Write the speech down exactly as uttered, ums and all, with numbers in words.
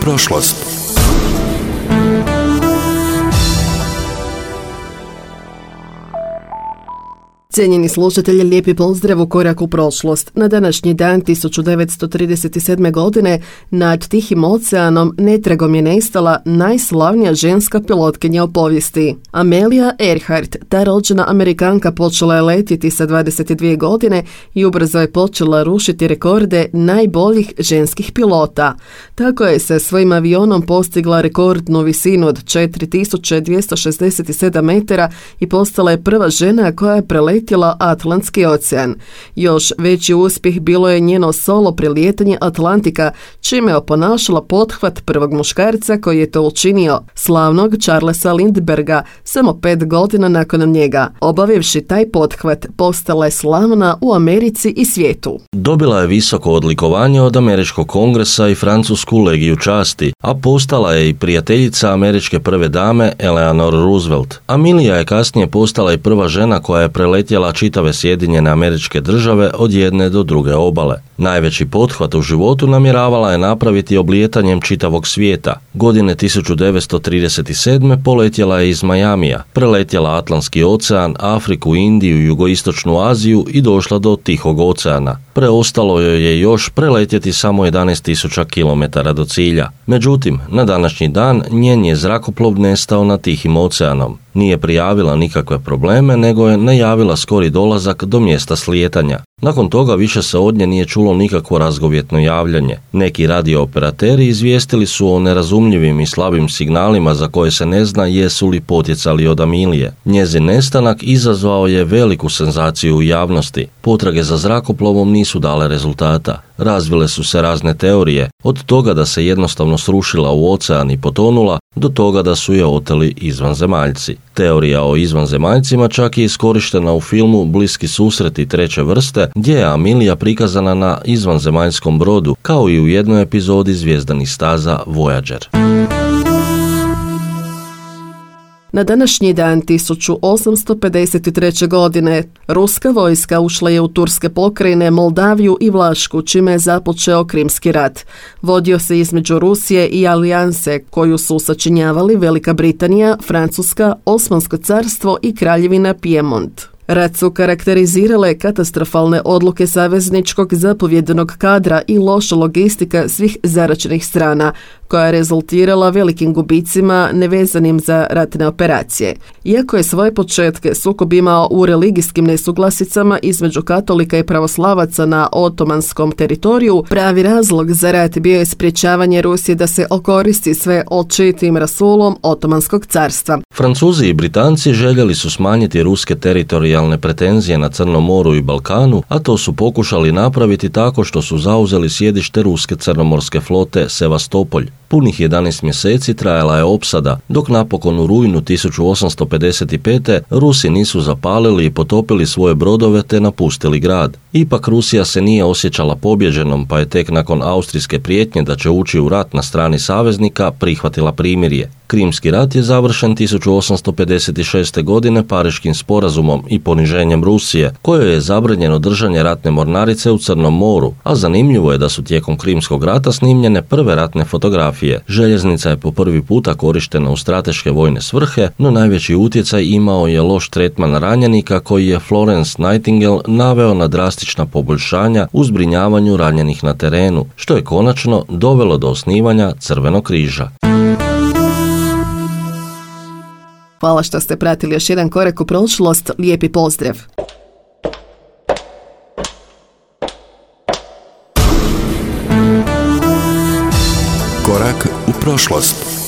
prošlost. Cijenjeni slušatelji, lijepi pozdrav u Korak u prošlost. Na današnji dan tisuću devetsto trideset sedme. godine nad Tihim oceanom netragom je nestala najslavnija ženska pilotkinja u povijesti. Amelia Earhart, ta rođena Amerikanka, počela je letjeti sa dvadeset dvije godine i ubrzo je počela rušiti rekorde najboljih ženskih pilota. Tako je sa svojim avionom postigla rekordnu visinu od četiri tisuće dvjesto šezdeset sedam metara i postala je prva žena koja je preletila Atlantski ocean. Još veći uspjeh bilo je njeno solo prelijetanje Atlantika, čime je oponašala pothvat prvog muškarca koji je to učinio, slavnog Charlesa Lindberga, samo pet godina nakon njega. Obavivši taj pothvat, postala je slavna u Americi i svijetu. Dobila je visoko odlikovanje od Američkog kongresa i Francusku legiju časti, a postala je i prijateljica američke prve dame Eleanor Roosevelt. Amelia je kasnije postala i prva žena koja je preletjela čitave Sjedinjene Američke Države od jedne do druge obale. Najveći pothvat u životu namjeravala je napraviti oblijetanjem čitavog svijeta. Godine tisuću devetsto trideset sedme. poletjela je iz Majamija, preletjela Atlantski ocean, Afriku, Indiju, Jugoistočnu Aziju i došla do Tihog oceana. Preostalo joj je još preletjeti samo jedanaest tisuća kilometara do cilja. Međutim, na današnji dan njen je zrakoplov nestao nad Tihim oceanom. Nije prijavila nikakve probleme, nego je najavila skori dolazak do mjesta slijetanja. Nakon toga više se od nje nije čulo nikakvo razgovjetno javljanje. Neki radiooperateri izvijestili su o nerazumljivim i slabim signalima za koje se ne zna jesu li potjecali od Amilije. Njezin nestanak izazvao je veliku senzaciju u javnosti. Potrage za zrakoplovom nisu dale rezultata. Razvile su se razne teorije, od toga da se jednostavno srušila u ocean i potonula, do toga da su je oteli izvanzemaljci. Teorija o izvanzemaljcima čak je iskorištena u filmu Bliski susreti treće vrste, gdje je Amelia prikazana na izvanzemaljskom brodu, kao i u jednoj epizodi Zvjezdanih staza Voyager. Na današnji dan tisuću osamsto pedeset treće. godine ruska vojska ušla je u turske pokrajine Moldaviju i Vlašku, čime je započeo Krimski rat. Vodio se između Rusije i alijanse koju su sačinjavali Velika Britanija, Francuska, Osmansko carstvo i Kraljevina Pijemont. Rat su karakterizirale katastrofalne odluke savezničkog zapovjednog kadra i loša logistika svih zaraćenih strana, koja je rezultirala velikim gubicima nevezanim za ratne operacije. Iako je svoje početke sukob imao u religijskim nesuglasicama između katolika i pravoslavaca na otomanskom teritoriju, pravi razlog za rat bio je sprječavanje Rusije da se okoristi sve očitim rasulom Otomanskog carstva. Francuzi i Britanci željeli su smanjiti ruske teritorijalne pretenzije na Crnom moru i Balkanu, a to su pokušali napraviti tako što su zauzeli sjedište ruske crnomorske flote Sevastopolj. Punih jedanaest mjeseci trajala je opsada, dok napokon u rujnu tisuću osamsto pedeset pete. Rusi nisu zapalili i potopili svoje brodove te napustili grad. Ipak Rusija se nije osjećala pobjeđenom, pa je tek nakon austrijske prijetnje da će ući u rat na strani saveznika prihvatila primirje. Krimski rat je završen tisuću osamsto pedeset šeste. godine Pariškim sporazumom i poniženjem Rusije, kojoj je zabranjeno držanje ratne mornarice u Crnom moru, a zanimljivo je da su tijekom Krimskog rata snimljene prve ratne fotografije. Željeznica je po prvi puta korištena u strateške vojne svrhe, no najveći utjecaj imao je loš tretman ranjenika koji je Florence Nightingale naveo na drastična poboljšanja u zbrinjavanju ranjenih na terenu, što je konačno dovelo do osnivanja Crvenog križa. Hvala što ste pratili još jedan korak u prošlost. Lijepi pozdrav! Korak u prošlost.